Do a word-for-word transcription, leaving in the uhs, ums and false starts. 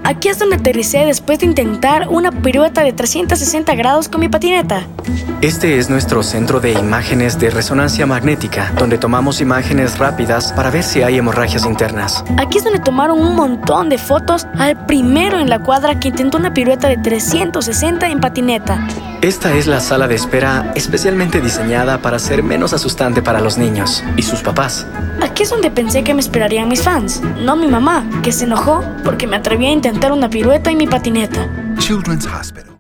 Aquí es donde aterricé después de intentar una pirueta de trescientos sesenta grados con mi patineta. Este es nuestro centro de imágenes de resonancia magnética, donde tomamos imágenes rápidas para ver si hay hemorragias internas. Aquí es donde tomaron un montón de fotos al primero en la cuadra que intentó una pirueta de trescientos sesenta en patineta. Esta es la sala de espera especialmente diseñada para ser menos asustante para los niños y sus papás. Aquí es donde pensé que me esperarían mis fans, no mi mamá, que se enojó porque me atreví a intentar una pirueta en mi patineta. Children's Hospital.